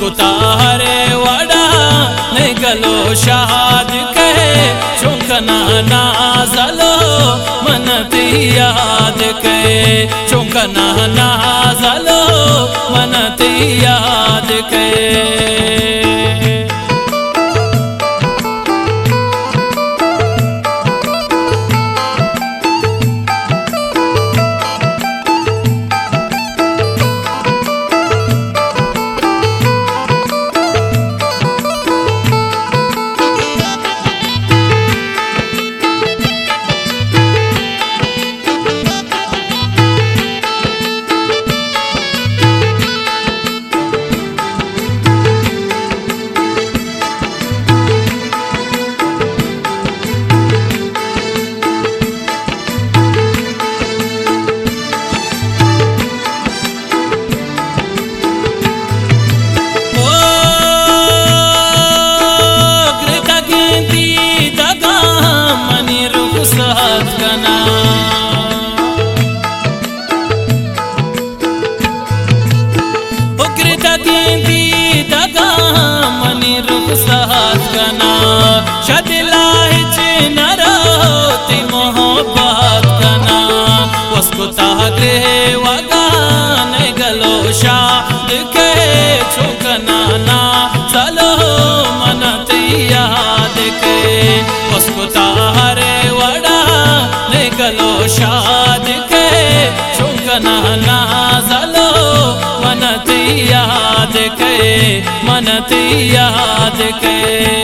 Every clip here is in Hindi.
उसको तारे वड़ा निगलो शाद के चुंकना नाजलो मनती याद के चुंकना नाजलो मनती याद के शाद के चुंकना नाजलो मनती याद के मनती याद के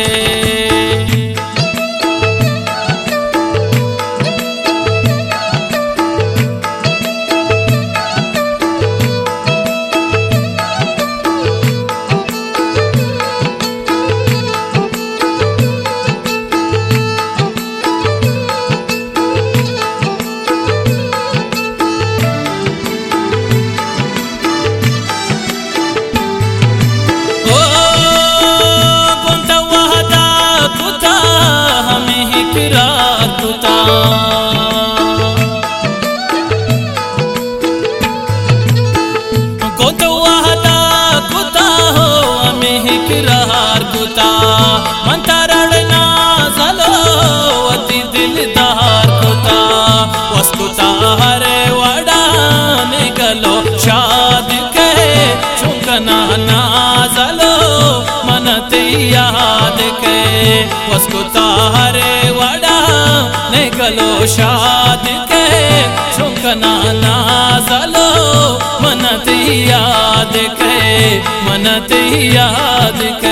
शाद के चुंकना नाजलो मनती याद के उसको तारे वड़ा निकलो शाद के चुंकना नाजलो मनती याद के मनती याद के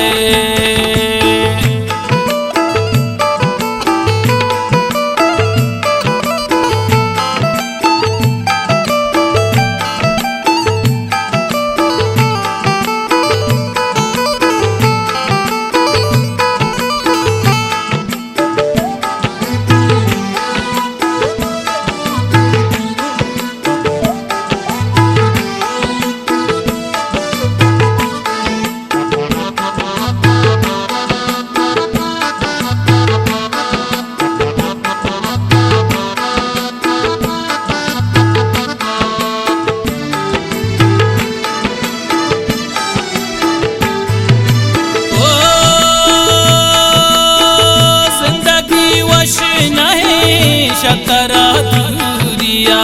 शतरा दूरिया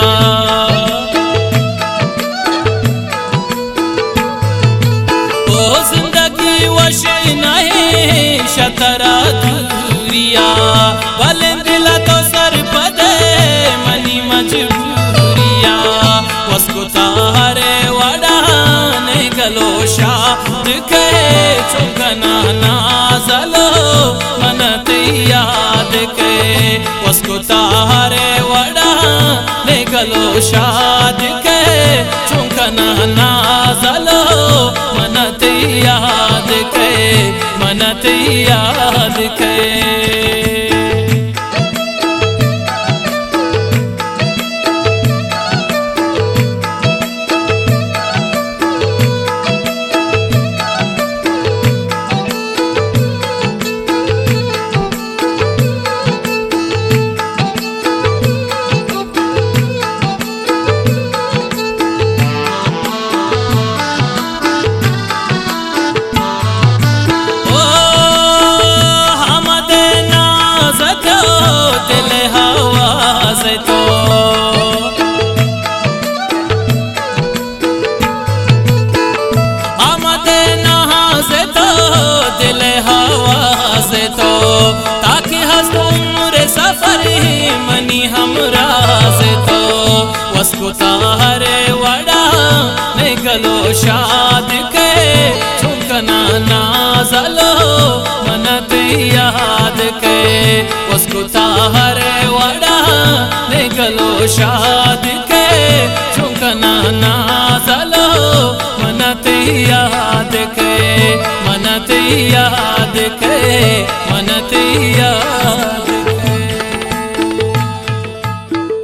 ओ जिंदगी वश नहीं शतरा दूरिया भले दिला तो सर पदे मनी मजबूरिया उसको तारे वड़ा निकलो शाद के चुंकना नाजलो मनती याद के उसको तारे वड़ा निकलो शाद के चुंकना नाजलो मनती याद के मनती याद के मस्कुता हरे वड़ा निगलो शाद के चुकना नाजलो मनत याद के मस्कुता हरे